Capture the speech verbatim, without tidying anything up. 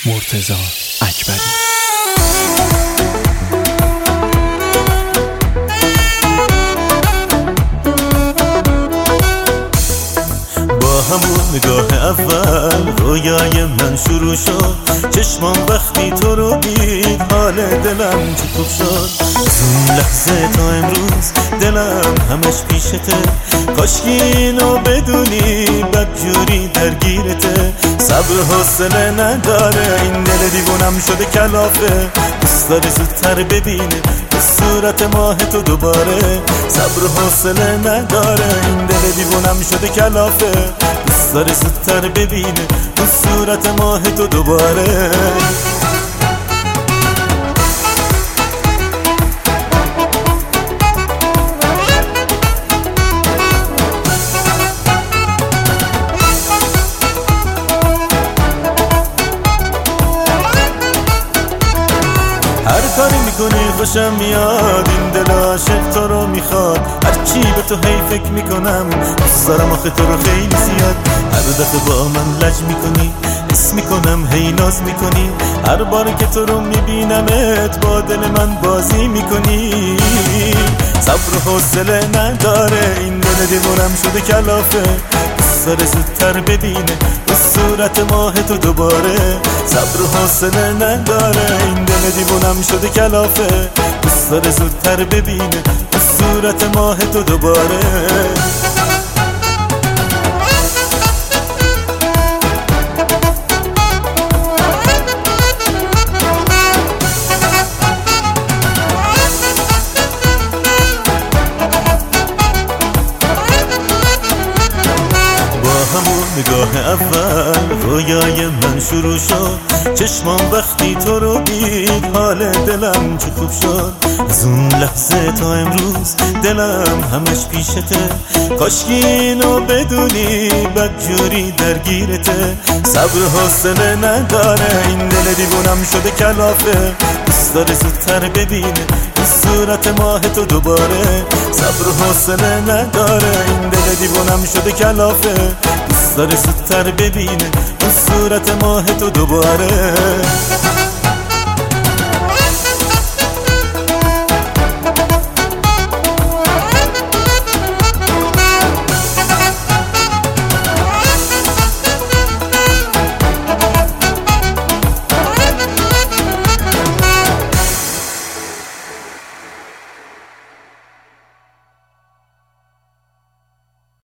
مرتضی اکبری. همون نگاه اول رویای من شروع شد، چشمام وقتی تو رو دید حال دلم چه خوب شد. از اون لحظه تا امروز دلم همش پیشته، کاشکی اینو بدونی بدجوری درگیرته. صبر حوصله نداره این دل دیوونم شده کلافه، دوست داره زودتر ببینه صورت ماه تو دوباره. صبر حوصله نداره این دل دیوونم شده کلافه، دوست داره زودتر ببینه اون صورت ماه تو دوباره. هر کاری میکنی خوشم میاد، این دل عاشق تو رو میخواد. هر چی به تو هی فکر میکنم، دوست دارم آخه تو رو خیلی زیاد. هر دفعه با من لج میکنی، حس میکنم هی ناز میکنی. هر بار که تو رو میبینمت با دل من بازی میکنی. صبر و حوصله نداره این دل دیوونم شده کلافه، دوست داره زودتر ببینه اون صورت ماه تو دوباره. صبر و حوصله نداره این دل دیوونم شده کلافه، دوست داره زودتر ببینه اون صورت ماه تو دوباره. همون نگاه اول رویای من شروع شد، چشمام وقتی تو رو دید حال دلم چه خوب شد. از اون لحظه تا امروز دلم همش پیشته، کاشکی اینو بدونی بدجوری درگیرته. صبر حوصله نداره این دل دیوونم شده کلافه، دوست داره زودتر ببینه این صورت ماه تو دوباره. صبر حوصله نداره این دل دیوونم شده کلافه، دوست داره زودتر ببینه اون صورت ماه تو دوباره.